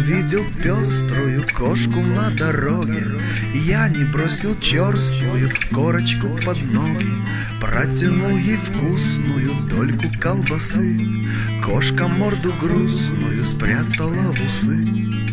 увидел пеструю кошку на дороге. Я не бросил черствую корочку под ноги, протянул ей вкусную дольку колбасы. Кошка морду грустную спрятала в усы.